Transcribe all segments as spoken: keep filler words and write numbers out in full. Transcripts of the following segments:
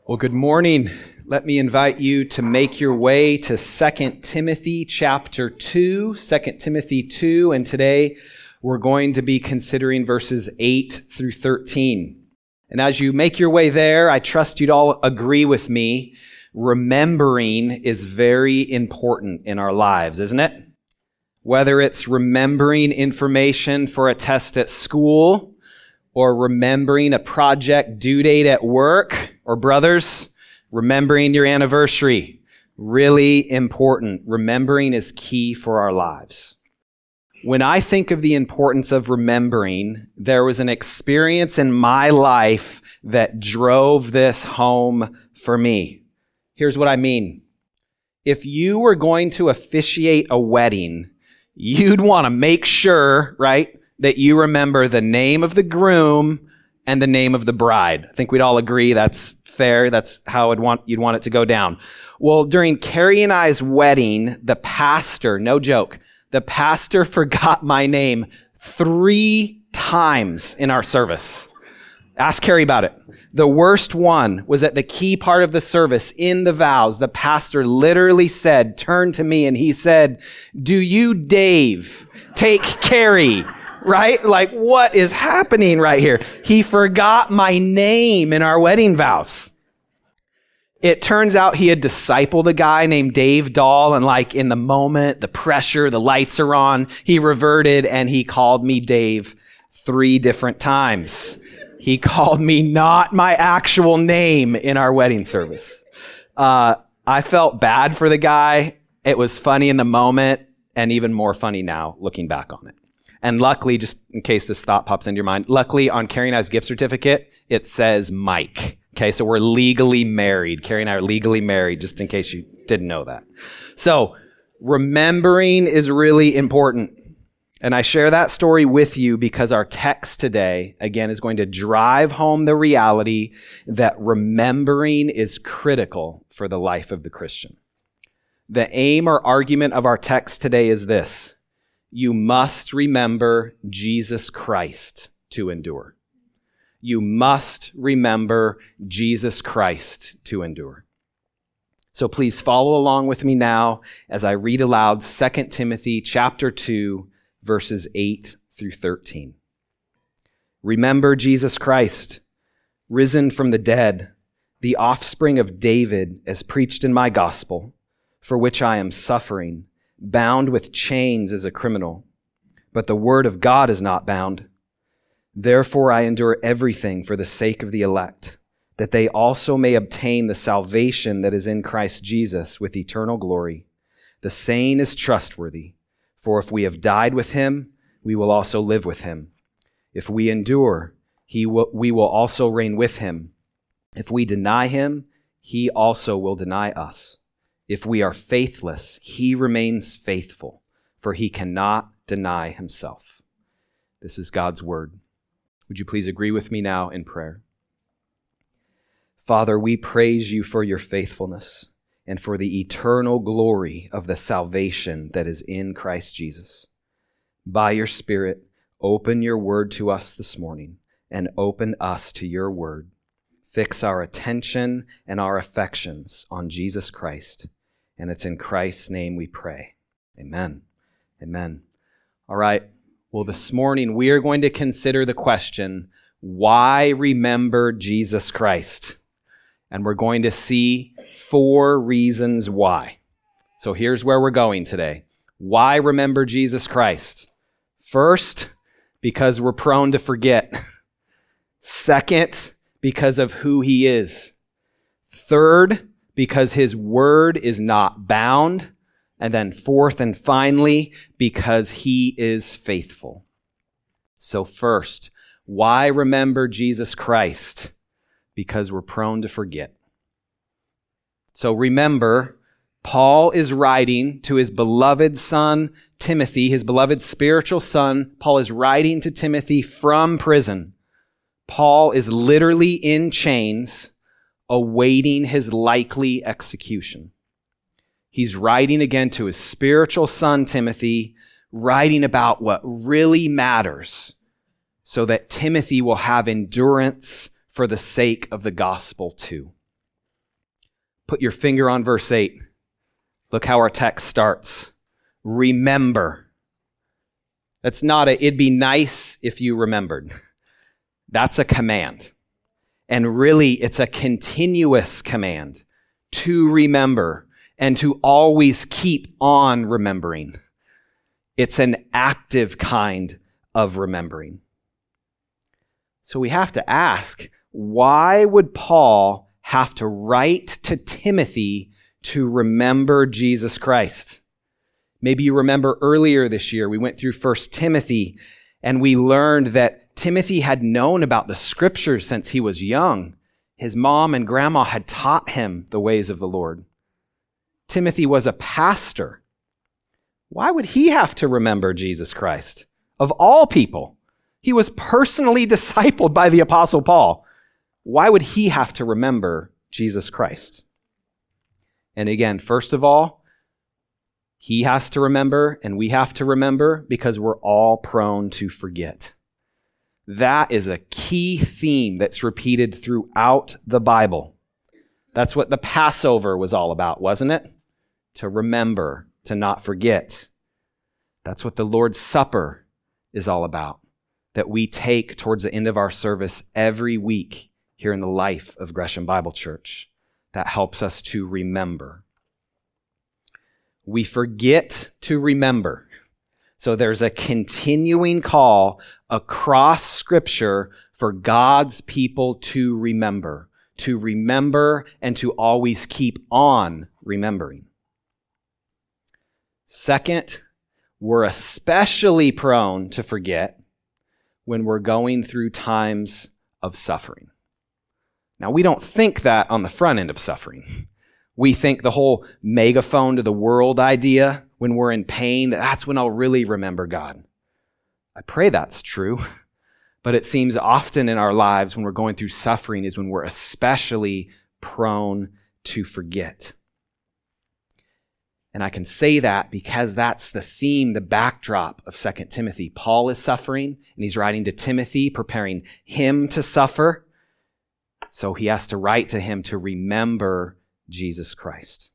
Well, good morning. Let me invite you to make your way to Second Timothy chapter two, Second Timothy two, and today we're going to be considering verses eight through thirteen. And as you make your way there, I trust you'd all agree with me, remembering is very important in our lives, isn't it? Whether it's remembering information for a test at school, or remembering a project due date at work, or brothers, remembering your anniversary. Really important. Remembering is key for our lives. When I think of the importance of remembering, there was an experience in my life that drove this home for me. Here's what I mean. If you were going to officiate a wedding, you'd want to make sure, right, that you remember the name of the groom and the name of the bride. I think we'd all agree that's fair. That's how I'd want, you'd want it to go down. Well, during Carrie and I's wedding, the pastor, no joke, the pastor forgot my name three times in our service. Ask Carrie about it. The worst one was at the key part of the service in the vows. The pastor literally said, turned to me and he said, "Do you, Dave, take Carrie?" Right? Like, what is happening right here? He forgot my name in our wedding vows. It turns out he had discipled a guy named Dave Dahl, and like in the moment, the pressure, the lights are on, he reverted and he called me Dave three different times. He called me not my actual name in our wedding service. Uh, I felt bad for the guy. It was funny in the moment and even more funny now looking back on it. And luckily, just in case this thought pops into your mind, luckily on Carrie and I's gift certificate, it says Mike. Okay, so we're legally married. Carrie and I are legally married, just in case you didn't know that. So remembering is really important. And I share that story with you because our text today, again, is going to drive home the reality that remembering is critical for the life of the Christian. The aim or argument of our text today is this. You must remember Jesus Christ to endure. You must remember Jesus Christ to endure. So please follow along with me now as I read aloud Second Timothy chapter two, verses eight through thirteen. Remember Jesus Christ, risen from the dead, the offspring of David, as preached in my gospel, for which I am suffering, bound with chains as a criminal. But the word of God is not bound. Therefore I endure everything for the sake of the elect, that they also may obtain the salvation that is in Christ Jesus with eternal glory. The saying is trustworthy, for if we have died with him, we will also live with him. If we endure, he will, we will also reign with him. If we deny him, he also will deny us. If we are faithless, he remains faithful, for he cannot deny himself. This is God's word. Would you please agree with me now in prayer? Father, we praise you for your faithfulness and for the eternal glory of the salvation that is in Christ Jesus. By your Spirit, open your word to us this morning and open us to your word. Fix our attention and our affections on Jesus Christ. And it's in Christ's name we pray. Amen. Amen. All right. Well, this morning we are going to consider the question, why remember Jesus Christ? And we're going to see four reasons why. So here's where we're going today. Why remember Jesus Christ? First, because we're prone to forget. Second, because of who he is. Third, because his word is not bound. And then fourth and finally, because he is faithful. So first, why remember Jesus Christ? Because we're prone to forget. So remember, Paul is writing to his beloved son, Timothy, his beloved spiritual son. Paul is writing to Timothy from prison. Paul is literally in chains, awaiting his likely execution. He's writing again to his spiritual son, Timothy, writing about what really matters so that Timothy will have endurance for the sake of the gospel too. Put your finger on verse eight. Look how our text starts. Remember. That's not a, it'd be nice if you remembered. That's a command. And really, it's a continuous command to remember and to always keep on remembering. It's an active kind of remembering. So we have to ask, why would Paul have to write to Timothy to remember Jesus Christ? Maybe you remember earlier this year, we went through First Timothy, and we learned that Timothy had known about the scriptures since he was young. His mom and grandma had taught him the ways of the Lord. Timothy was a pastor. Why would he have to remember Jesus Christ? Of all people, he was personally discipled by the Apostle Paul. Why would he have to remember Jesus Christ? And again, first of all, he has to remember and we have to remember because we're all prone to forget. That is a key theme that's repeated throughout the Bible. That's what the Passover was all about, wasn't it? To remember, to not forget. That's what the Lord's Supper is all about, that we take towards the end of our service every week here in the life of Gresham Bible Church. That helps us to remember. We forget to remember. So there's a continuing call across Scripture for God's people to remember, to remember and to always keep on remembering. Second, we're especially prone to forget when we're going through times of suffering. Now, we don't think that on the front end of suffering. We think the whole megaphone to the world idea, when we're in pain, that's when I'll really remember God. I pray that's true, but it seems often in our lives when we're going through suffering is when we're especially prone to forget. And I can say that because that's the theme, the backdrop of Second Timothy. Paul is suffering, and he's writing to Timothy, preparing him to suffer. So he has to write to him to remember Jesus Christ.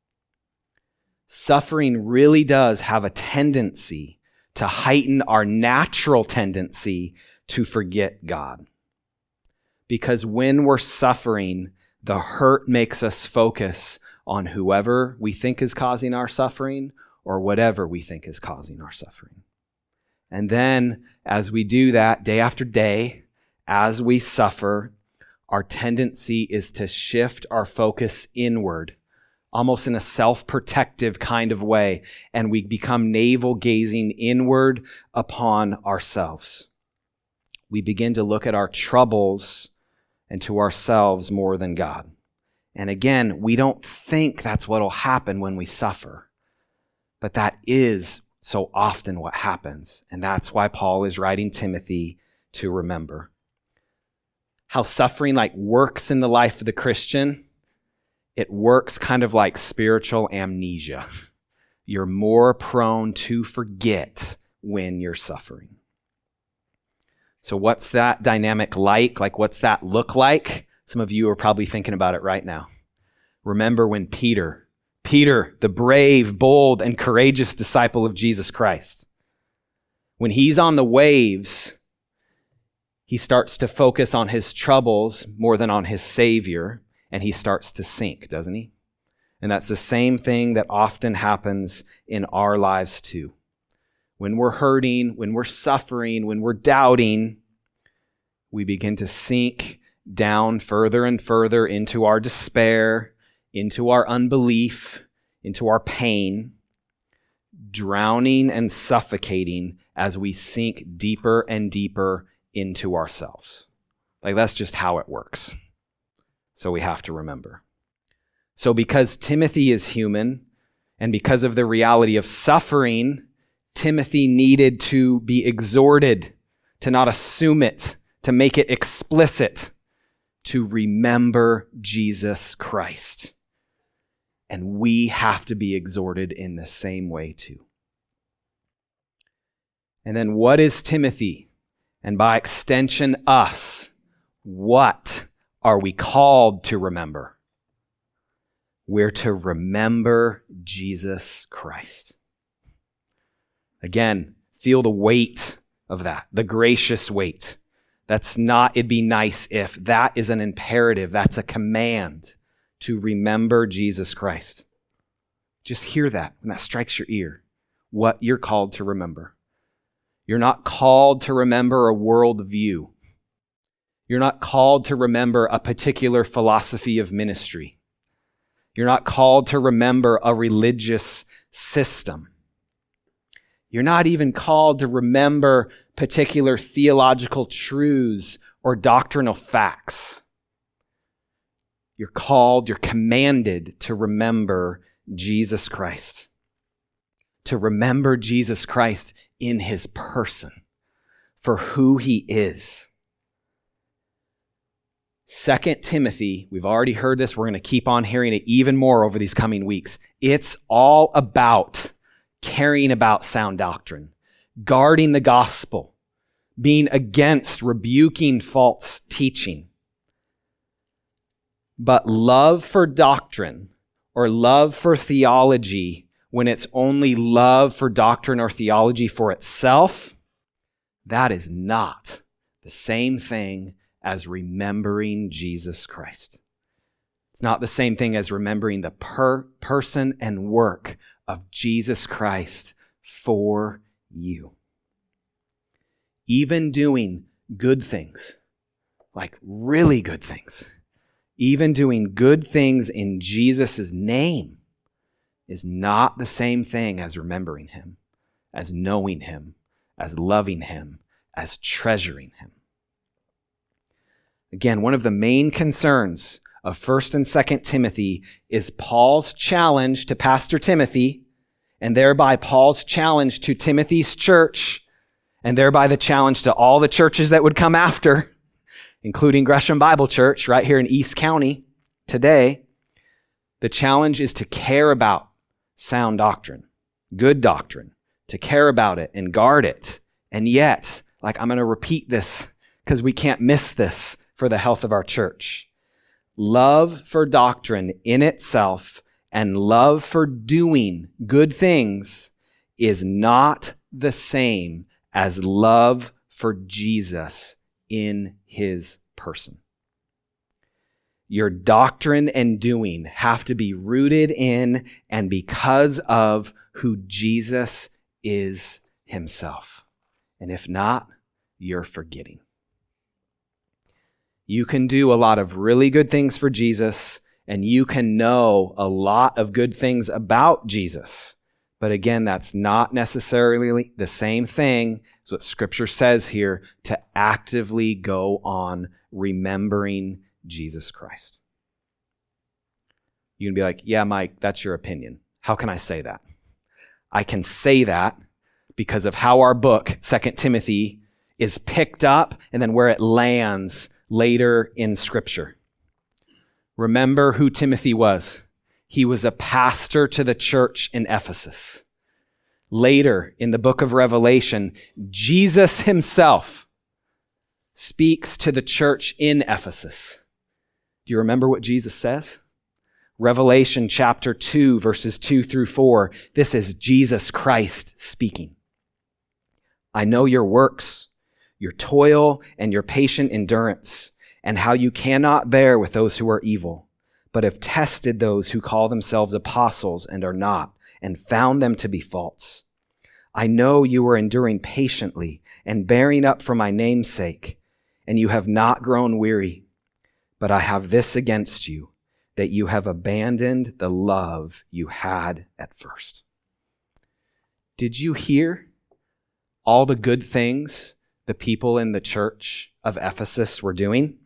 Suffering really does have a tendency to heighten our natural tendency to forget God. Because when we're suffering, the hurt makes us focus on whoever we think is causing our suffering or whatever we think is causing our suffering. And then as we do that day after day, as we suffer, our tendency is to shift our focus inward, almost in a self-protective kind of way, and we become navel-gazing inward upon ourselves. We begin to look at our troubles and to ourselves more than God. And again, we don't think that's what will happen when we suffer, but that is so often what happens, and that's why Paul is writing Timothy to remember. How suffering like works in the life of the Christian, it works kind of like spiritual amnesia. You're more prone to forget when you're suffering. So what's that dynamic like? Like, what's that look like? Some of you are probably thinking about it right now. Remember when Peter, Peter, the brave, bold, and courageous disciple of Jesus Christ, when he's on the waves, he starts to focus on his troubles more than on his Savior, and he starts to sink, doesn't he? And that's the same thing that often happens in our lives too. When we're hurting, when we're suffering, when we're doubting, we begin to sink down further and further into our despair, into our unbelief, into our pain, drowning and suffocating as we sink deeper and deeper into ourselves. Like, that's just how it works. So we have to remember. So because Timothy is human, and because of the reality of suffering, Timothy needed to be exhorted to not assume it, to make it explicit, to remember Jesus Christ. And we have to be exhorted in the same way too. And then what is Timothy? And by extension, us. What are we called to remember? We're to remember Jesus Christ. Again, feel the weight of that, the gracious weight. That's not, it'd be nice if. That is an imperative. That's a command to remember Jesus Christ. Just hear that when that strikes your ear, what you're called to remember. You're not called to remember a worldview. You're not called to remember a particular philosophy of ministry. You're not called to remember a religious system. You're not even called to remember particular theological truths or doctrinal facts. You're called, you're commanded to remember Jesus Christ. To remember Jesus Christ in his person, for who he is. Second Timothy, we've already heard this. We're going to keep on hearing it even more over these coming weeks. It's all about caring about sound doctrine, guarding the gospel, being against rebuking false teaching. But love for doctrine or love for theology, when it's only love for doctrine or theology for itself, that is not the same thing as remembering Jesus Christ. It's not the same thing as remembering the per- person and work of Jesus Christ for you. Even doing good things, like really good things, even doing good things in Jesus' name is not the same thing as remembering him, as knowing him, as loving him, as treasuring him. Again, one of the main concerns of First and Second Timothy is Paul's challenge to Pastor Timothy, and thereby Paul's challenge to Timothy's church, and thereby the challenge to all the churches that would come after, including Gresham Bible Church right here in East County today. The challenge is to care about sound doctrine, good doctrine, to care about it and guard it. And yet, like I'm going to repeat this because we can't miss this for the health of our church. Love for doctrine in itself and love for doing good things is not the same as love for Jesus in his person. Your doctrine and doing have to be rooted in and because of who Jesus is himself. And if not, you're forgetting. You can do a lot of really good things for Jesus, and you can know a lot of good things about Jesus. But again, that's not necessarily the same thing as what Scripture says here, to actively go on remembering Jesus Christ. You can be like, yeah, Mike, that's your opinion. How can I say that? I can say that because of how our book, Second Timothy, is picked up and then where it lands later in Scripture. Remember who Timothy was. He was a pastor to the church in Ephesus. Later in the book of Revelation, Jesus himself speaks to the church in Ephesus. Do you remember what Jesus says? Revelation chapter two, verses two through four. This is Jesus Christ speaking. I know your works, your toil and your patient endurance, and how you cannot bear with those who are evil, but have tested those who call themselves apostles and are not, and found them to be false. I know you are enduring patiently and bearing up for my name's sake, and you have not grown weary. But I have this against you, that you have abandoned the love you had at first. Did you hear all the good things the people in the church of Ephesus were doing?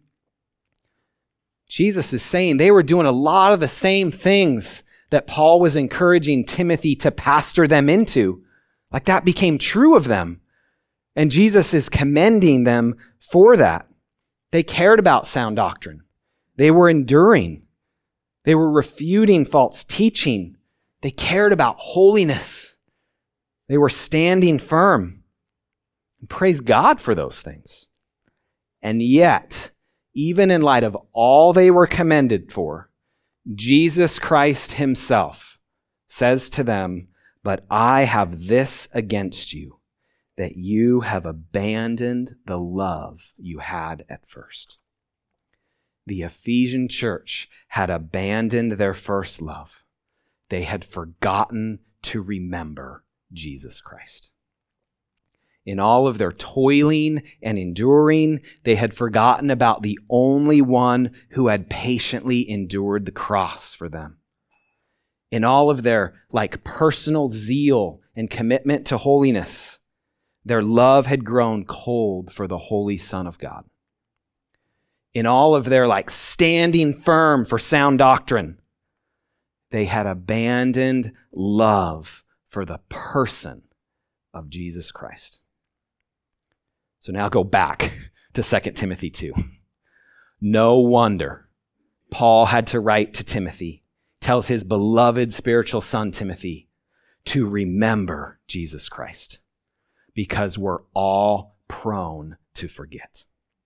Jesus is saying they were doing a lot of the same things that Paul was encouraging Timothy to pastor them into. Like that became true of them. And Jesus is commending them for that. They cared about sound doctrine. They were enduring. They were refuting false teaching. They cared about holiness. They were standing firm. And praise God for those things. And yet, even in light of all they were commended for, Jesus Christ himself says to them, "But I have this against you, that you have abandoned the love you had at first." The Ephesian church had abandoned their first love. They had forgotten to remember Jesus Christ. In all of their toiling and enduring, they had forgotten about the only one who had patiently endured the cross for them. In all of their like personal zeal and commitment to holiness, their love had grown cold for the Holy Son of God. In all of their like standing firm for sound doctrine, they had abandoned love for the person of Jesus Christ. So now go back to Second Timothy two. No wonder Paul had to write to Timothy, tells his beloved spiritual son Timothy to remember Jesus Christ, because we're all prone to forget.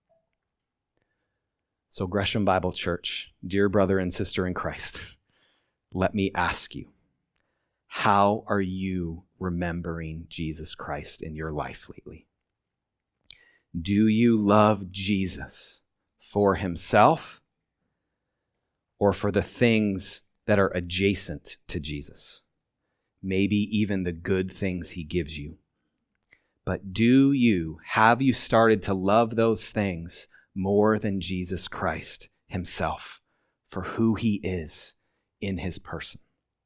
So Gresham Bible Church, dear brother and sister in Christ, let me ask you, how are you remembering Jesus Christ in your life lately? Do you love Jesus for himself or for the things that are adjacent to Jesus? Maybe even the good things he gives you. But do you, have you started to love those things more than Jesus Christ himself for who he is in his person?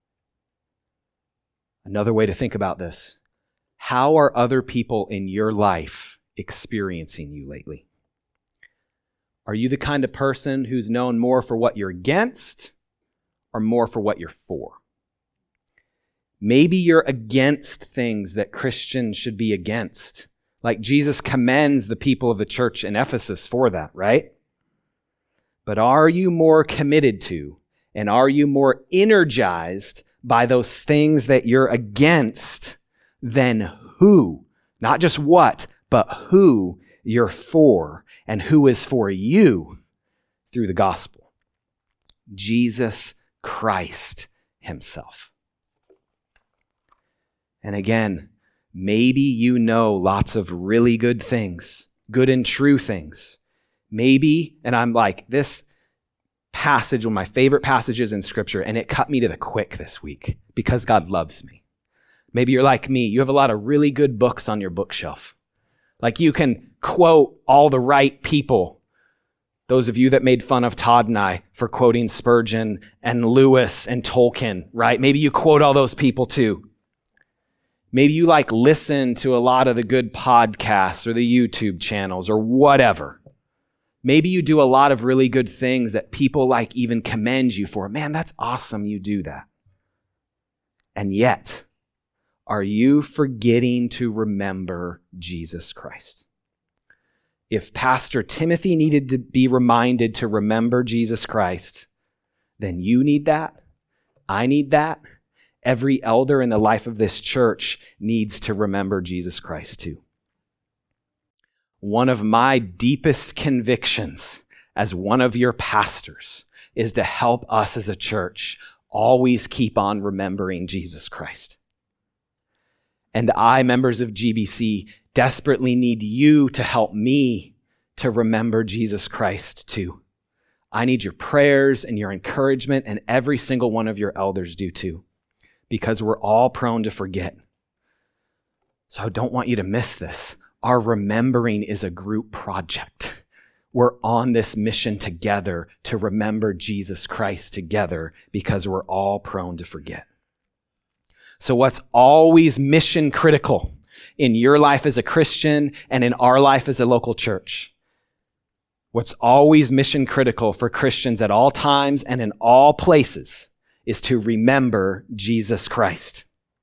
Another way to think about this, how are other people in your life experiencing you lately? Are you the kind of person who's known more for what you're against or more for what you're for? Maybe you're against things that Christians should be against. Like Jesus commends the people of the church in Ephesus for that, right? But are you more committed to, and are you more energized by those things that you're against than who, not just what, but who you're for and who is for you through the gospel? Jesus Christ himself. And again, maybe you know lots of really good things, good and true things. Maybe, and I'm like, this passage, one of my favorite passages in Scripture, and it cut me to the quick this week because God loves me. Maybe you're like me. You have a lot of really good books on your bookshelf. Like you can quote all the right people. Those of you that made fun of Todd and I for quoting Spurgeon and Lewis and Tolkien, right? Maybe you quote all those people too. Maybe you like listen to a lot of the good podcasts or the YouTube channels or whatever. Maybe you do a lot of really good things that people like even commend you for. Man, that's awesome you do that. And yet, are you forgetting to remember Jesus Christ? If Pastor Timothy needed to be reminded to remember Jesus Christ, then you need that. I need that. Every elder in the life of this church needs to remember Jesus Christ too. One of my deepest convictions as one of your pastors is to help us as a church always keep on remembering Jesus Christ. And I, members of G B C, desperately need you to help me to remember Jesus Christ too. I need your prayers and your encouragement, and every single one of your elders do too, because we're all prone to forget. So I don't want you to miss this. Our remembering is a group project. We're on this mission together to remember Jesus Christ together because we're all prone to forget. So what's always mission critical in your life as a Christian and in our life as a local church? What's always mission critical for Christians at all times and in all places is to remember Jesus Christ.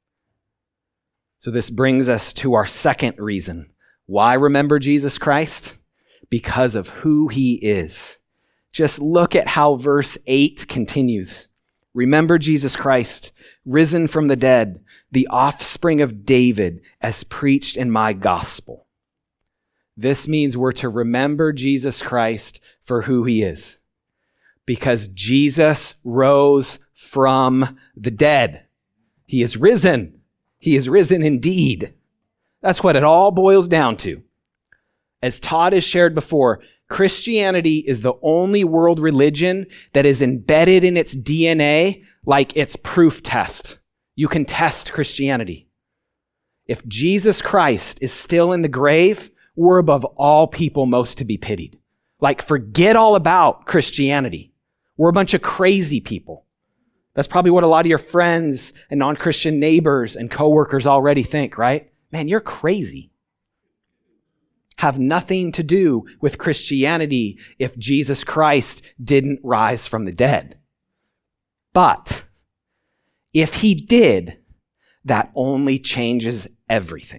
So this brings us to our second reason. Why remember Jesus Christ? Because of who he is. Just look at how verse eight continues. Remember Jesus Christ, risen from the dead, the offspring of David, as preached in my gospel. This means we're to remember Jesus Christ for who he is. Because Jesus rose from the dead. He is risen. He is risen indeed. That's what it all boils down to. As Todd has shared before, Christianity is the only world religion that is embedded in its D N A like its proof test. You can test Christianity. If Jesus Christ is still in the grave, we're above all people most to be pitied. Like, forget all about Christianity. We're a bunch of crazy people. That's probably what a lot of your friends and non-Christian neighbors and coworkers already think, right? Man, you're crazy. Have nothing to do with Christianity if Jesus Christ didn't rise from the dead. But if he did, that only changes everything.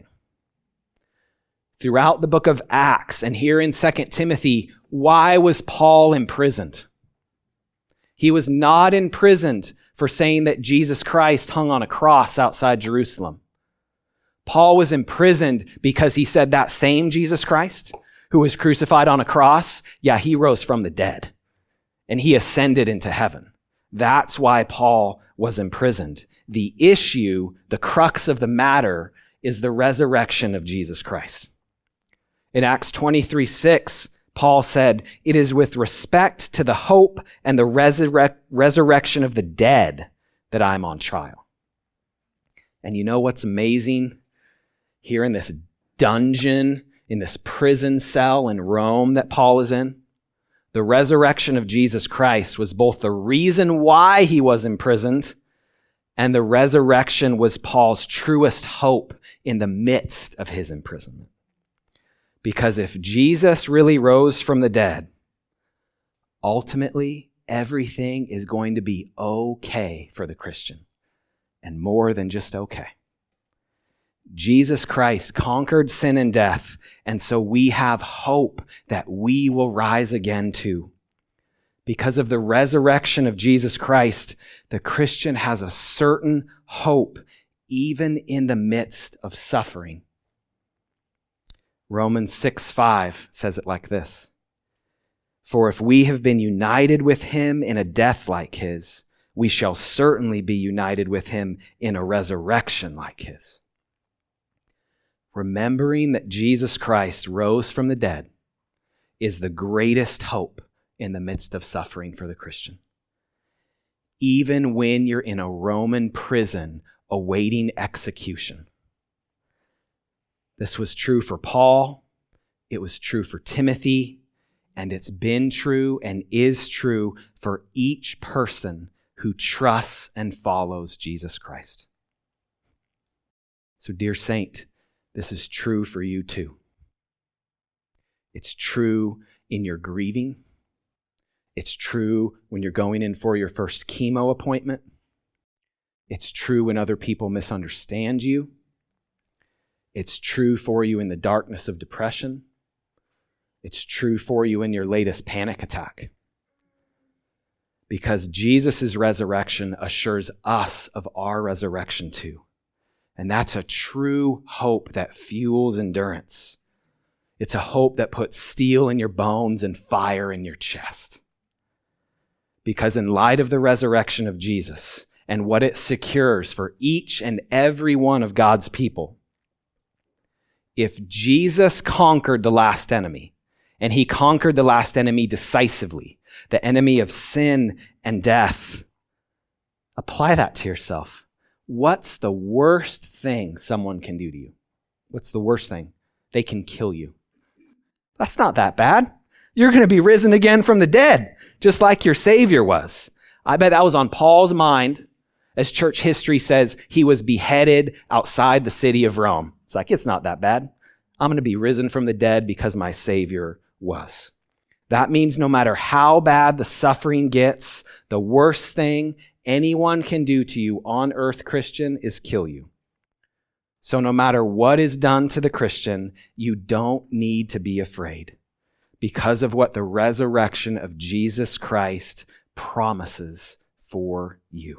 Throughout the book of Acts and here in Second Timothy, why was Paul imprisoned? He was not imprisoned for saying that Jesus Christ hung on a cross outside Jerusalem. Paul was imprisoned because he said that same Jesus Christ who was crucified on a cross, yeah, he rose from the dead and he ascended into heaven. That's why Paul was imprisoned. The issue, the crux of the matter, is the resurrection of Jesus Christ. In Acts twenty-three six, Paul said, "It is with respect to the hope and the resurrec- resurrection of the dead that I'm on trial." And you know what's amazing? Here in this dungeon, in this prison cell in Rome that Paul is in, the resurrection of Jesus Christ was both the reason why he was imprisoned, and the resurrection was Paul's truest hope in the midst of his imprisonment. Because if Jesus really rose from the dead, ultimately everything is going to be okay for the Christian, and more than just okay. Jesus Christ conquered sin and death, and so we have hope that we will rise again too. Because of the resurrection of Jesus Christ, the Christian has a certain hope even in the midst of suffering. Romans six five says it like this: "For if we have been united with him in a death like his, we shall certainly be united with him in a resurrection like his." Remembering that Jesus Christ rose from the dead is the greatest hope in the midst of suffering for the Christian. Even when you're in a Roman prison awaiting execution. This was true for Paul, it was true for Timothy, and it's been true and is true for each person who trusts and follows Jesus Christ. So, dear saint, this is true for you too. It's true in your grieving. It's true when you're going in for your first chemo appointment. It's true when other people misunderstand you. It's true for you in the darkness of depression. It's true for you in your latest panic attack. Because Jesus' resurrection assures us of our resurrection too. And that's a true hope that fuels endurance. It's a hope that puts steel in your bones and fire in your chest. Because in light of the resurrection of Jesus and what it secures for each and every one of God's people, if Jesus conquered the last enemy, and he conquered the last enemy decisively, the enemy of sin and death, apply that to yourself. What's the worst thing someone can do to you? What's the worst thing? They can kill you. That's not that bad. You're going to be risen again from the dead, just like your Savior was. I bet that was on Paul's mind. As church history says, he was beheaded outside the city of Rome. It's like, it's not that bad. I'm going to be risen from the dead because my Savior was. That means no matter how bad the suffering gets, the worst thing anyone can do to you on earth, Christian, is kill you. So no matter what is done to the Christian, you don't need to be afraid because of what the resurrection of Jesus Christ promises for you.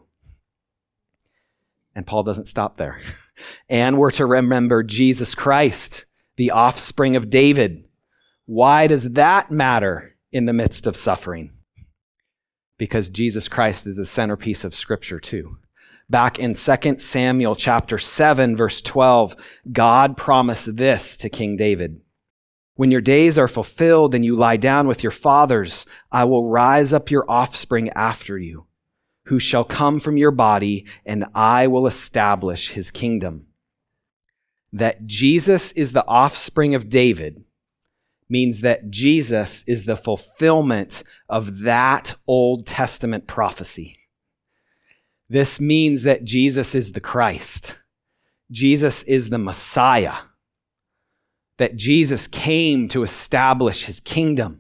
And Paul doesn't stop there. And we're to remember Jesus Christ, the offspring of David. Why does that matter in the midst of suffering? because Jesus Christ is the centerpiece of Scripture too. Back in Second Samuel chapter seven, verse twelve, God promised this to King David. When your days are fulfilled and you lie down with your fathers, I will rise up your offspring after you, who shall come from your body, and I will establish his kingdom. That Jesus is the offspring of David means that Jesus is the fulfillment of that Old Testament prophecy. This means that Jesus is the Christ. Jesus is the Messiah. That Jesus came to establish his kingdom.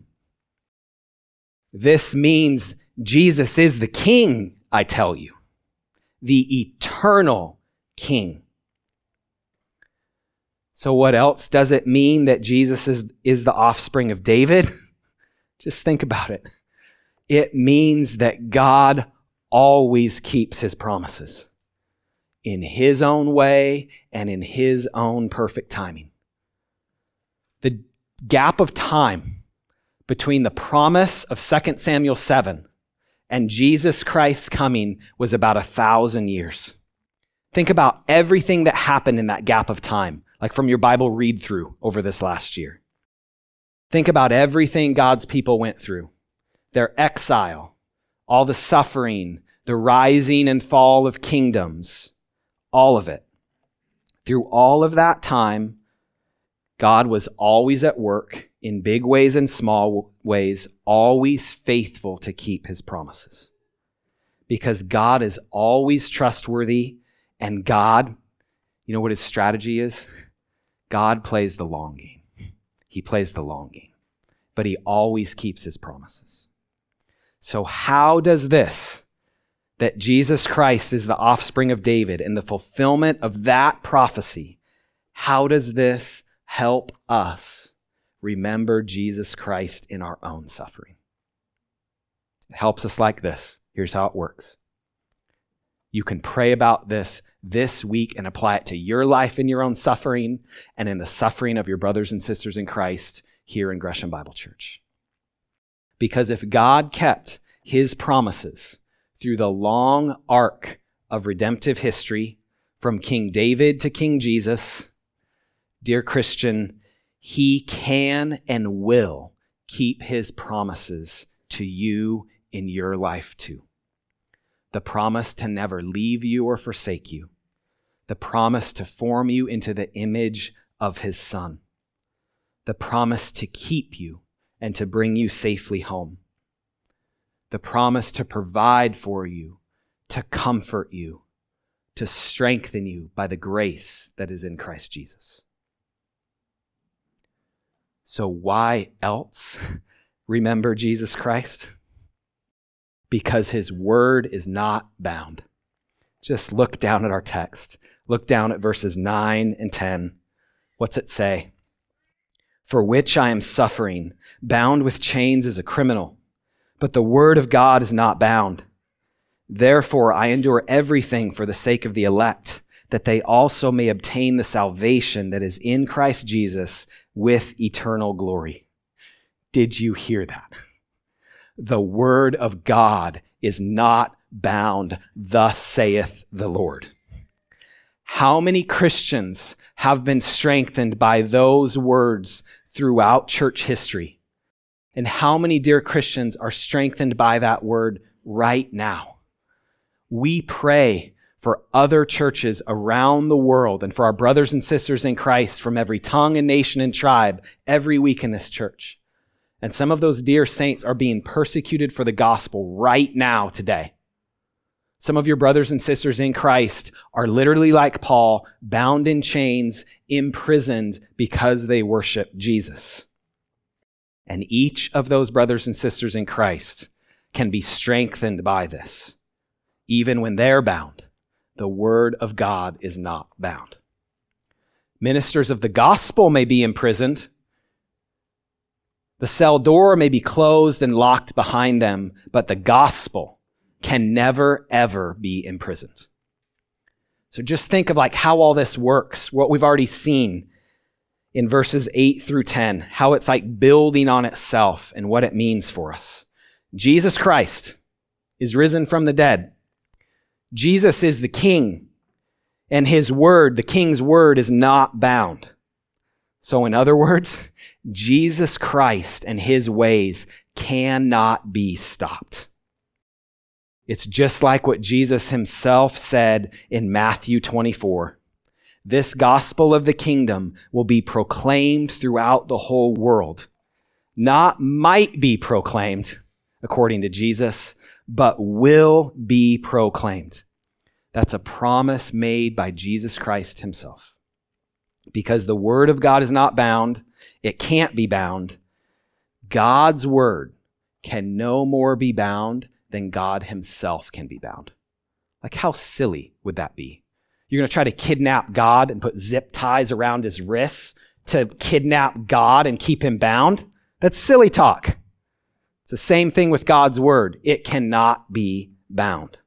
This means Jesus is the King, I tell you, the eternal King. So what else does it mean that Jesus is, is the offspring of David? Just think about it. It means that God always keeps his promises in his own way and in his own perfect timing. The gap of time between the promise of Second Samuel seven and Jesus Christ's coming was about a thousand years. Think about everything that happened in that gap of time, like from your Bible read through over this last year. Think about everything God's people went through. Their exile, all the suffering, the rising and fall of kingdoms, all of it. Through all of that time, God was always at work in big ways and small ways, always faithful to keep his promises. Because God is always trustworthy, and God, you know what his strategy is? God plays the long game. He plays the long game, but he always keeps his promises. So how does this, that Jesus Christ is the offspring of David and the fulfillment of that prophecy, how does this help us remember Jesus Christ in our own suffering? It helps us like this. Here's how it works. You can pray about this this week and apply it to your life in your own suffering and in the suffering of your brothers and sisters in Christ here in Gresham Bible Church. Because if God kept his promises through the long arc of redemptive history from King David to King Jesus, dear Christian, he can and will keep his promises to you in your life too. The promise to never leave you or forsake you. The promise to form you into the image of his Son. The promise to keep you and to bring you safely home. The promise to provide for you, to comfort you, to strengthen you by the grace that is in Christ Jesus. So why else remember Jesus Christ? Because his word is not bound. Just look down at our text. Look down at verses nine and ten. What's it say? For which I am suffering, bound with chains as a criminal, but the word of God is not bound. Therefore I endure everything for the sake of the elect, that they also may obtain the salvation that is in Christ Jesus with eternal glory. Did you hear that? The word of God is not bound, thus saith the Lord. How many Christians have been strengthened by those words throughout church history? And how many dear Christians are strengthened by that word right now? We pray for other churches around the world and for our brothers and sisters in Christ from every tongue and nation and tribe every week in this church. And some of those dear saints are being persecuted for the gospel right now today. Some of your brothers and sisters in Christ are literally like Paul, bound in chains, imprisoned because they worship Jesus. And each of those brothers and sisters in Christ can be strengthened by this. Even when they're bound, the word of God is not bound. Ministers of the gospel may be imprisoned. The cell door may be closed and locked behind them, but the gospel can never, ever be imprisoned. So just think of like how all this works, what we've already seen in verses eight through ten, how it's like building on itself and what it means for us. Jesus Christ, is risen from the dead. Jesus is the king, and his word, the king's word, is not bound. So in other words, Jesus Christ and his ways cannot be stopped. It's just like what Jesus himself said in Matthew twenty-four. This gospel of the kingdom will be proclaimed throughout the whole world. Not might be proclaimed, according to Jesus, but will be proclaimed. That's a promise made by Jesus Christ himself. Because the word of God is not bound, it can't be bound. God's word can no more be bound than God himself can be bound. Like, how silly would that be? You're going to try to kidnap God and put zip ties around his wrists to kidnap God and keep him bound? That's silly talk. It's the same thing with God's word. It cannot be bound.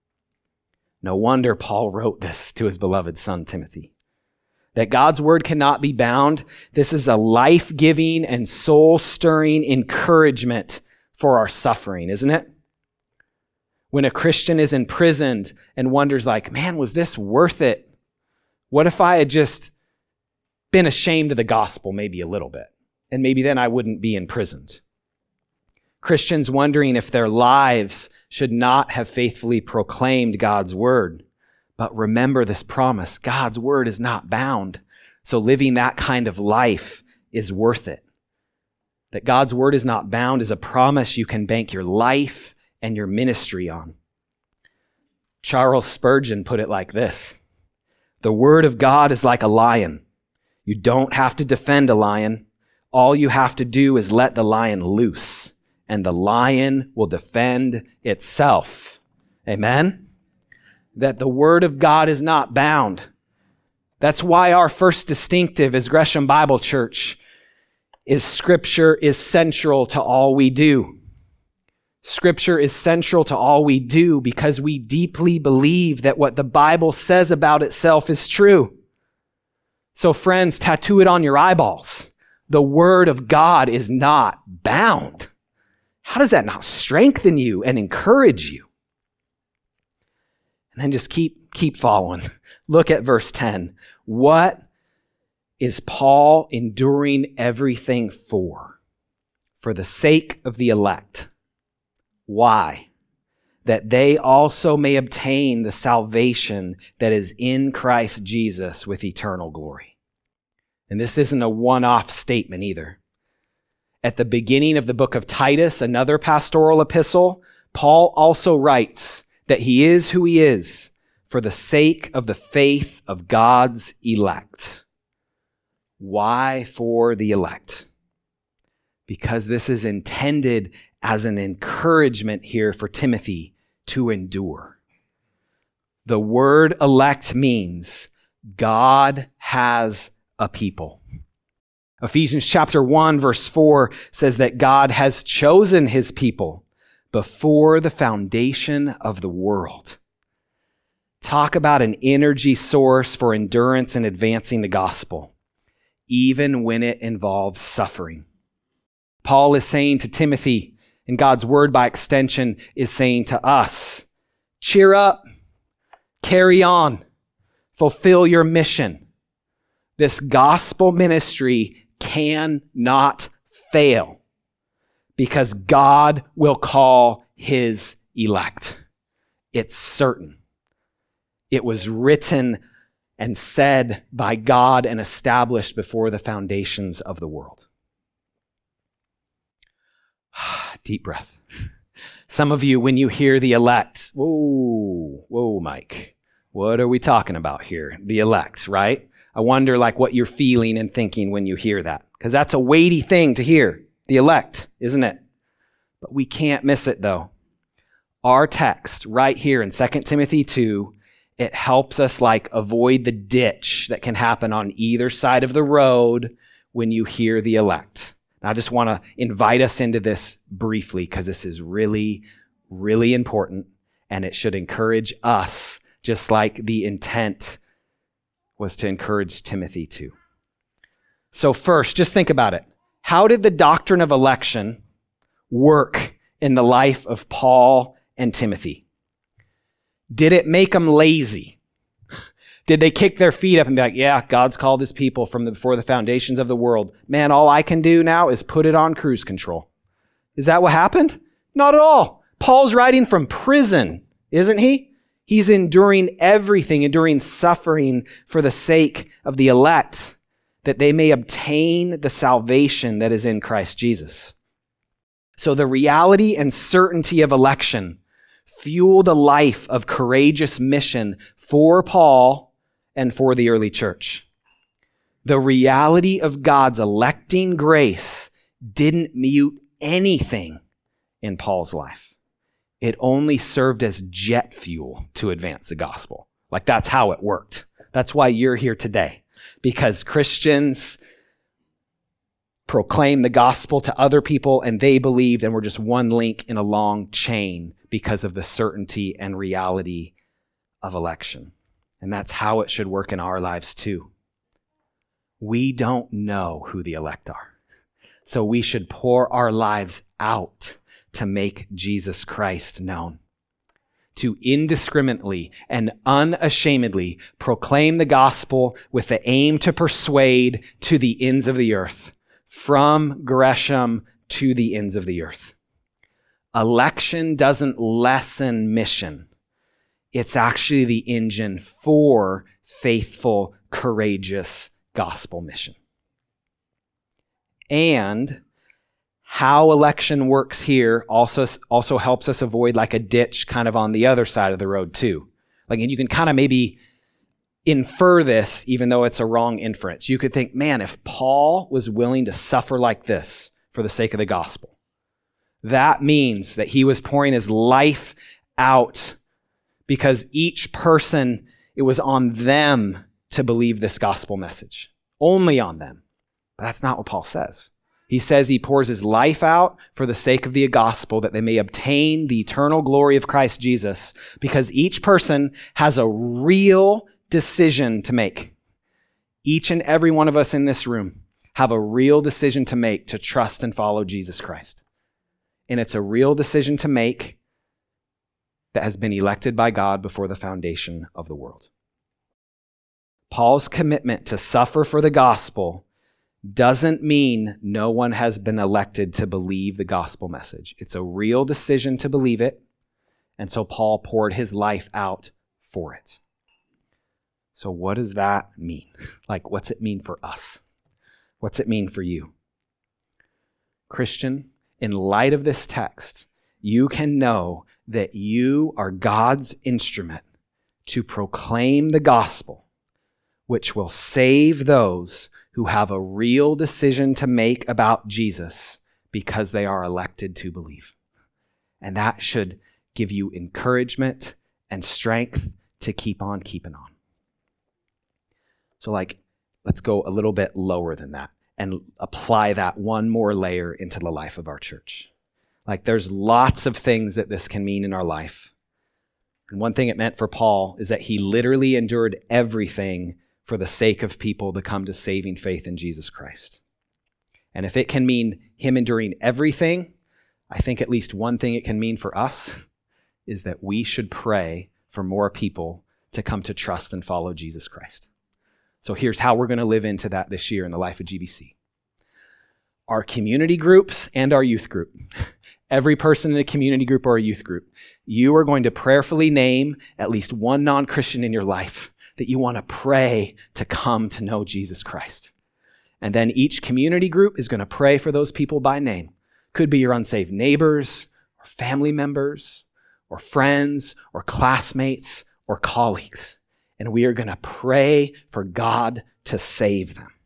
No wonder Paul wrote this to his beloved son, Timothy. That God's word cannot be bound. This is a life-giving and soul-stirring encouragement for our suffering, isn't it? When a Christian is imprisoned and wonders like, man, was this worth it? What if I had just been ashamed of the gospel maybe a little bit? And maybe then I wouldn't be imprisoned. Christians wondering if their lives should not have faithfully proclaimed God's word. But remember this promise, God's word is not bound. So living that kind of life is worth it. That God's word is not bound is a promise you can bank your life and your ministry on. Charles Spurgeon put it like this: the word of God is like a lion. You don't have to defend a lion. All you have to do is let the lion loose, and the lion will defend itself. Amen? That the word of God is not bound. That's why our first distinctive as Gresham Bible Church is Scripture is central to all we do. Scripture is central to all we do because we deeply believe that what the Bible says about itself is true. So friends, tattoo it on your eyeballs. The word of God is not bound. How does that not strengthen you and encourage you? And then just keep, keep following. Look at verse ten. What is Paul enduring everything for? For the sake of the elect. Why? That they also may obtain the salvation that is in Christ Jesus with eternal glory. And this isn't a one-off statement either. At the beginning of the book of Titus, another pastoral epistle, Paul also writes that he is who he is for the sake of the faith of God's elect. Why for the elect? Because this is intended as an encouragement here for Timothy to endure. The word elect means God has a people. Ephesians chapter one verse four says that God has chosen his people before the foundation of the world. Talk about an energy source for endurance and advancing the gospel, even when it involves suffering. Paul is saying to Timothy, and God's word by extension is saying to us, cheer up, carry on, fulfill your mission. This gospel ministry cannot fail because God will call his elect. It's certain. It was written and said by God and established before the foundations of the world. Deep breath. Some of you, when you hear the elect, whoa, whoa, Mike, what are we talking about here? The elect, right? I wonder like what you're feeling and thinking when you hear that, because that's a weighty thing to hear, the elect, isn't it? But we can't miss it though. Our text right here in Second Timothy two, it helps us like avoid the ditch that can happen on either side of the road when you hear the elect. And I just want to invite us into this briefly because this is really, really important and it should encourage us just like the intent was to encourage Timothy too. So first, just think about it. How did the doctrine of election work in the life of Paul and Timothy? Did it make them lazy? Did they kick their feet up and be like, yeah, God's called his people from the, before the foundations of the world. Man, all I can do now is put it on cruise control. Is that what happened? Not at all. Paul's writing from prison, isn't he? He's enduring everything, enduring suffering for the sake of the elect, that they may obtain the salvation that is in Christ Jesus. So the reality and certainty of election fueled a life of courageous mission for Paul and for the early church. The reality of God's electing grace didn't mute anything in Paul's life. It only served as jet fuel to advance the gospel. Like that's how it worked. That's why you're here today. Because Christians proclaim the gospel to other people and they believed, and we're just one link in a long chain because of the certainty and reality of election. And that's how it should work in our lives too. We don't know who the elect are. So we should pour our lives out to make Jesus Christ known. To indiscriminately and unashamedly proclaim the gospel with the aim to persuade to the ends of the earth, from Gresham to the ends of the earth. Election doesn't lessen mission. It's actually the engine for faithful, courageous gospel mission. And how election works here also, also helps us avoid like a ditch kind of on the other side of the road too. Like, and you can kind of maybe infer this, even though it's a wrong inference. You could think, man, if Paul was willing to suffer like this for the sake of the gospel, that means that he was pouring his life out because each person, it was on them to believe this gospel message. Only on them. But that's not what Paul says. He says he pours his life out for the sake of the gospel that they may obtain the eternal glory of Christ Jesus, because each person has a real decision to make. Each and every one of us in this room have a real decision to make to trust and follow Jesus Christ. And it's a real decision to make that has been elected by God before the foundation of the world. Paul's commitment to suffer for the gospel doesn't mean no one has been elected to believe the gospel message. It's a real decision to believe it, and so Paul poured his life out for it. So what does that mean? Like, what's it mean for us? What's it mean for you? Christian, in light of this text, you can know that you are God's instrument to proclaim the gospel, which will save those who have a real decision to make about Jesus because they are elected to believe. And that should give you encouragement and strength to keep on keeping on. So like, let's go a little bit lower than that and apply that one more layer into the life of our church. Like, there's lots of things that this can mean in our life. And one thing it meant for Paul is that he literally endured everything for the sake of people to come to saving faith in Jesus Christ. And if it can mean him enduring everything, I think at least one thing it can mean for us is that we should pray for more people to come to trust and follow Jesus Christ. So here's how we're going to live into that this year in the life of G B C. Our community groups and our youth group. Every person in a community group or a youth group, you are going to prayerfully name at least one non-Christian in your life that you want to pray to come to know Jesus Christ. And then each community group is going to pray for those people by name. Could be your unsaved neighbors or family members or friends or classmates or colleagues. And we are going to pray for God to save them.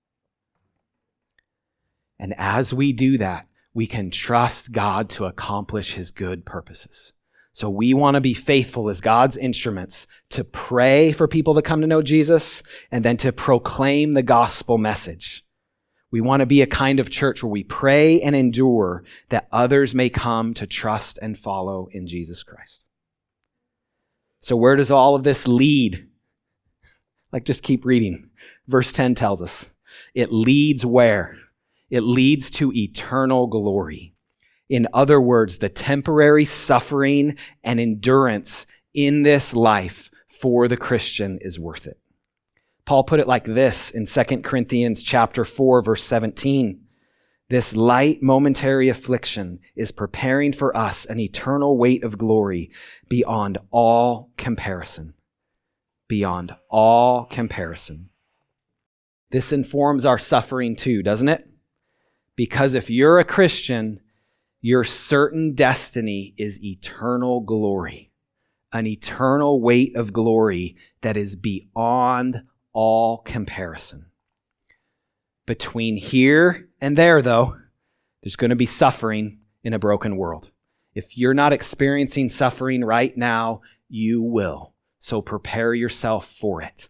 And as we do that, we can trust God to accomplish his good purposes. So we want to be faithful as God's instruments to pray for people to come to know Jesus and then to proclaim the gospel message. We want to be a kind of church where we pray and endure that others may come to trust and follow in Jesus Christ. So where does all of this lead? Like, just keep reading. Verse ten tells us it leads where? It leads to eternal glory. In other words, the temporary suffering and endurance in this life for the Christian is worth it. Paul put it like this in Second Corinthians chapter four, verse seventeen. This light momentary affliction is preparing for us an eternal weight of glory beyond all comparison. Beyond all comparison. This informs our suffering too, doesn't it? Because if you're a Christian, your certain destiny is eternal glory, an eternal weight of glory that is beyond all comparison. Between here and there, though, there's going to be suffering in a broken world. If you're not experiencing suffering right now, you will. So prepare yourself for it.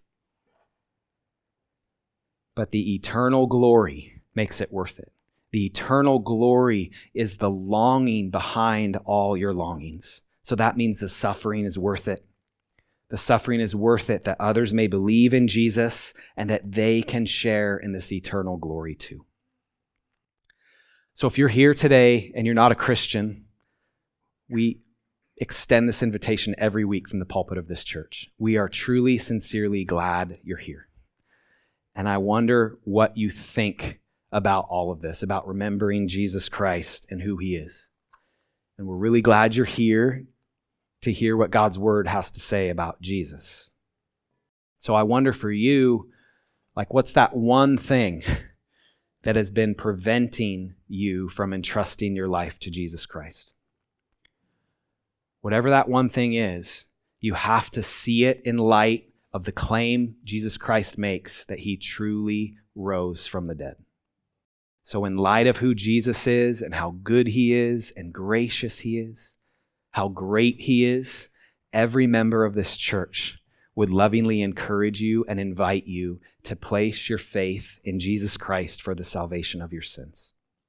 But the eternal glory makes it worth it. The eternal glory is the longing behind all your longings. So that means the suffering is worth it. The suffering is worth it that others may believe in Jesus and that they can share in this eternal glory too. So if you're here today and you're not a Christian, we extend this invitation every week from the pulpit of this church. We are truly, sincerely glad you're here. And I wonder what you think about all of this, about remembering Jesus Christ and who he is. And we're really glad you're here to hear what God's word has to say about Jesus. So I wonder for you, like, what's that one thing that has been preventing you from entrusting your life to Jesus Christ? Whatever that one thing is, you have to see it in light of the claim Jesus Christ makes that he truly rose from the dead. So in light of who Jesus is and how good he is and gracious he is, how great he is, every member of this church would lovingly encourage you and invite you to place your faith in Jesus Christ for the salvation of your sins.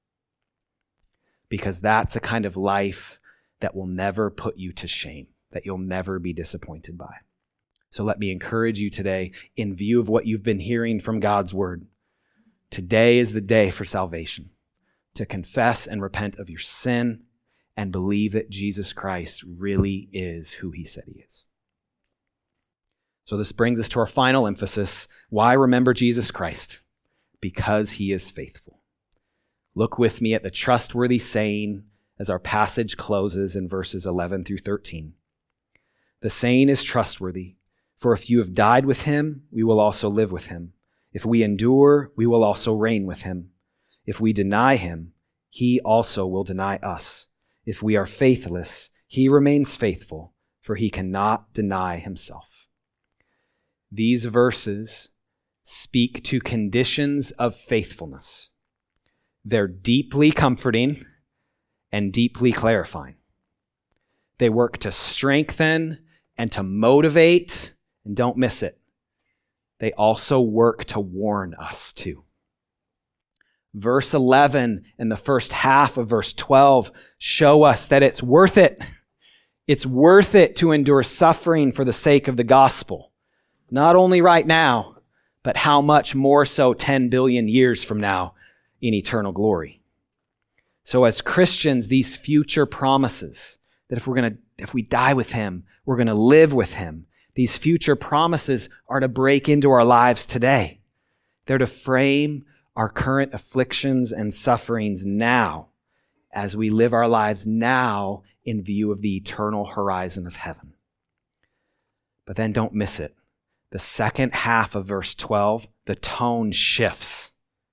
Because that's a kind of life that will never put you to shame, that you'll never be disappointed by. So let me encourage you today, in view of what you've been hearing from God's word, today is the day for salvation, to confess and repent of your sin and believe that Jesus Christ really is who he said he is. So this brings us to our final emphasis. Why remember Jesus Christ? Because he is faithful. Look with me at the trustworthy saying as our passage closes in verses eleven through thirteen. The saying is trustworthy, for if you have died with him, we will also live with him. If we endure, we will also reign with him. If we deny him, he also will deny us. If we are faithless, he remains faithful, for he cannot deny himself. These verses speak to conditions of faithfulness. They're deeply comforting and deeply clarifying. They work to strengthen and to motivate, and don't miss it. They also work to warn us too. Verse eleven and the first half of verse twelve show us that it's worth it. It's worth it to endure suffering for the sake of the gospel. Not only right now, but how much more so ten billion years from now in eternal glory. So as Christians, these future promises that if we're going to, if we die with him, we're going to live with him. These future promises are to break into our lives today. They're to frame our current afflictions and sufferings now as we live our lives now in view of the eternal horizon of heaven. But then don't miss it. The second half of verse twelve, the tone shifts.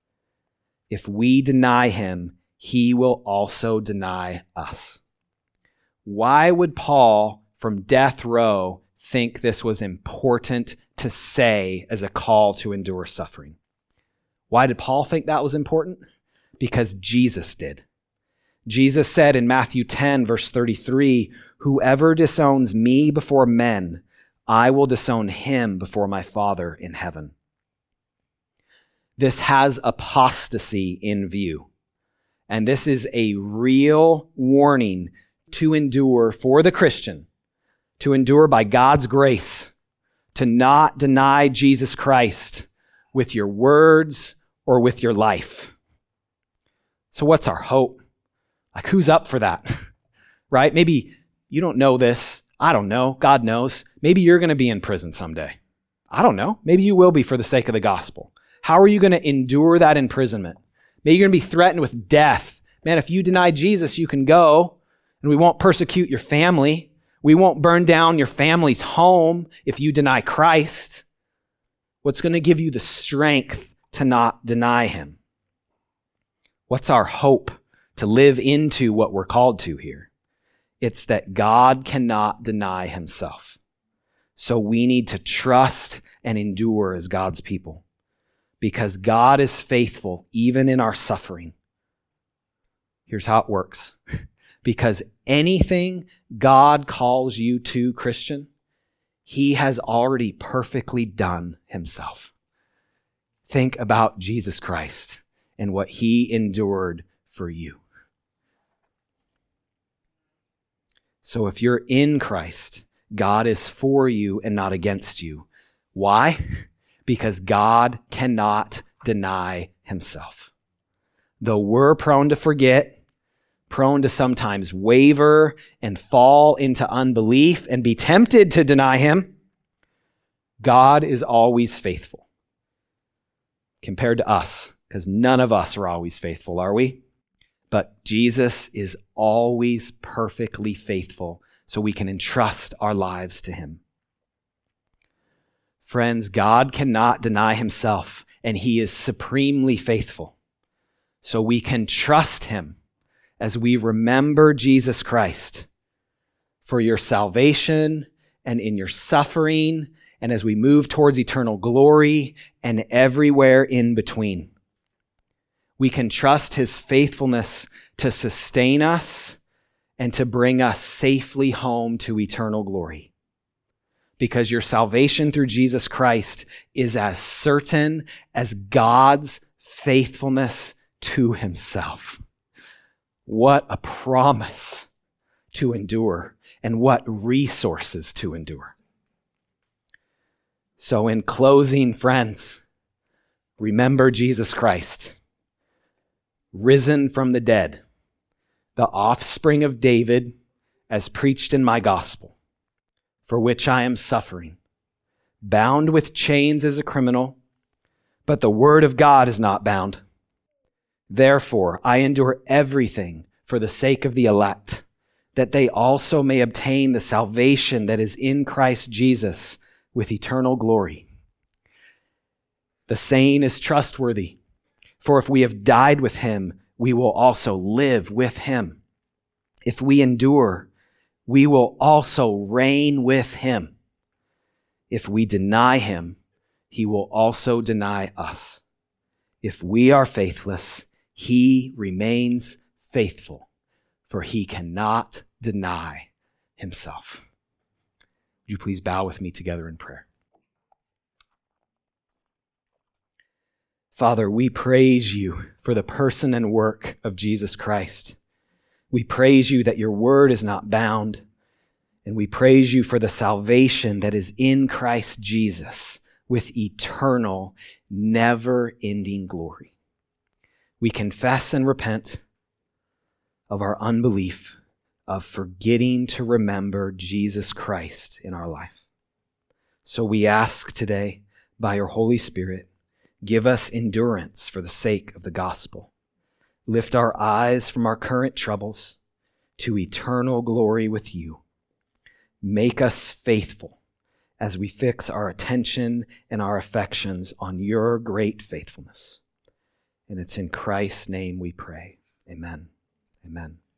If we deny him, he will also deny us. Why would Paul from death row think this was important to say as a call to endure suffering? Why did Paul think that was important? Because Jesus did. Jesus said in Matthew ten, verse thirty-three, "Whoever disowns me before men, I will disown him before my Father in heaven." This has apostasy in view. And this is a real warning to endure for the Christian, to endure by God's grace, to not deny Jesus Christ with your words or with your life. So what's our hope? Like, who's up for that? Right? Maybe you don't know this. I don't know. God knows. Maybe you're going to be in prison someday. I don't know. Maybe you will be for the sake of the gospel. How are you going to endure that imprisonment? Maybe you're going to be threatened with death. Man, if you deny Jesus, you can go, and we won't persecute your family. We won't burn down your family's home if you deny Christ. What's going to give you the strength to not deny him? What's our hope to live into what we're called to here? It's that God cannot deny himself. So we need to trust and endure as God's people, because God is faithful even in our suffering. Here's how it works. Because anything God calls you to, Christian, he has already perfectly done himself. Think about Jesus Christ and what he endured for you. So if you're in Christ, God is for you and not against you. Why? Because God cannot deny himself. Though we're prone to forget, prone to sometimes waver and fall into unbelief and be tempted to deny him, God is always faithful compared to us, because none of us are always faithful, are we? But Jesus is always perfectly faithful, so we can entrust our lives to him. Friends, God cannot deny himself, and he is supremely faithful. So we can trust him as we remember Jesus Christ for your salvation and in your suffering, and as we move towards eternal glory and everywhere in between. We can trust his faithfulness to sustain us and to bring us safely home to eternal glory. Because your salvation through Jesus Christ is as certain as God's faithfulness to himself. What a promise to endure, and what resources to endure. So in closing, friends, remember Jesus Christ, risen from the dead, the offspring of David, as preached in my gospel, for which I am suffering, bound with chains as a criminal, but the word of God is not bound. Therefore, I endure everything for the sake of the elect, that they also may obtain the salvation that is in Christ Jesus with eternal glory. The saying is trustworthy, for if we have died with him, we will also live with him. If we endure, we will also reign with him. If we deny him, he will also deny us. If we are faithless, he remains faithful, for he cannot deny himself. Would you please bow with me together in prayer? Father, we praise you for the person and work of Jesus Christ. We praise you that your word is not bound, and we praise you for the salvation that is in Christ Jesus with eternal, never-ending glory. We confess and repent of our unbelief, of forgetting to remember Jesus Christ in our life. So we ask today, by your Holy Spirit, give us endurance for the sake of the gospel. Lift our eyes from our current troubles to eternal glory with you. Make us faithful as we fix our attention and our affections on your great faithfulness. And it's in Christ's name we pray. Amen. Amen.